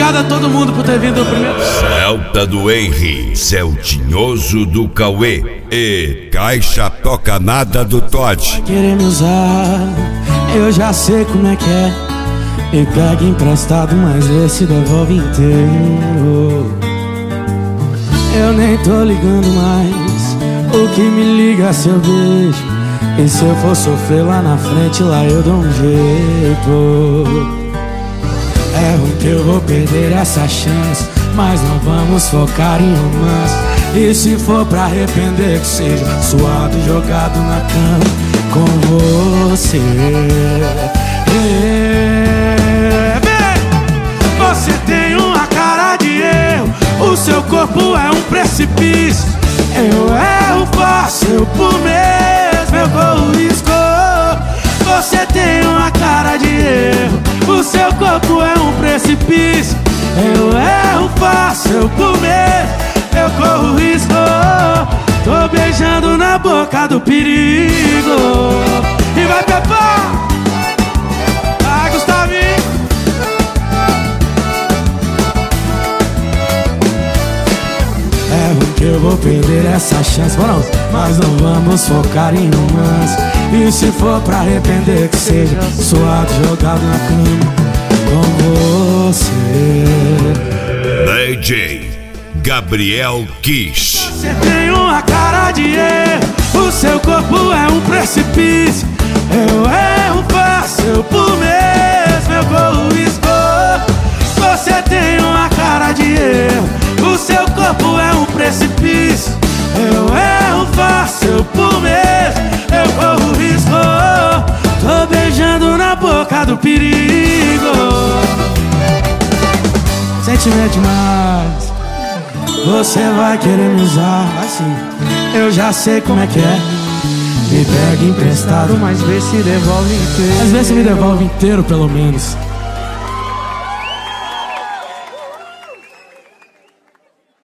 Obrigado a todo mundo por ter vindo o primeiro. Celta do Henry, Celtinhoso do Cauê e Caixa Toca Nada do Todd. Querer me usar, eu já sei como é que é. E pega emprestado, mas esse devolve inteiro. Eu nem tô ligando mais, o que me liga é seu beijo. E se eu for sofrer lá na frente, lá eu dou um jeito. É ruim que eu vou perder essa chance, mas não vamos focar em romance. E se for pra arrepender, que seja suado, jogado na cama com você. Você tem uma cara de erro, o seu corpo é um precipício. Eu erro, faço eu por mesmo, eu corro risco. Você tem uma cara de erro, o seu corpo é um precipício. Eu erro, faço eu por mesmo, eu corro risco. Tô beijando na boca do perigo. E vai Pepá, vai Gustavinho. É ruim que eu vou perder essa chance, mas não vamos focar em romance. E se for pra arrepender, que seja suado, jogado na cama com você. DJ Gabriel Kish. Você tem uma cara de erro, o seu corpo é um precipício. Eu erro, faço eu por mesmo, eu corro risco. Você tem uma cara de erro, o seu corpo é um precipício. Eu erro, faço eu por mesmo, eu corro risco. Tô beijando na boca do perigo. Sentimento demais, você vai querer me usar assim. Eu já sei como é que é. Me pega emprestado, mas vê se devolve inteiro. Às vezes me devolve inteiro, pelo menos.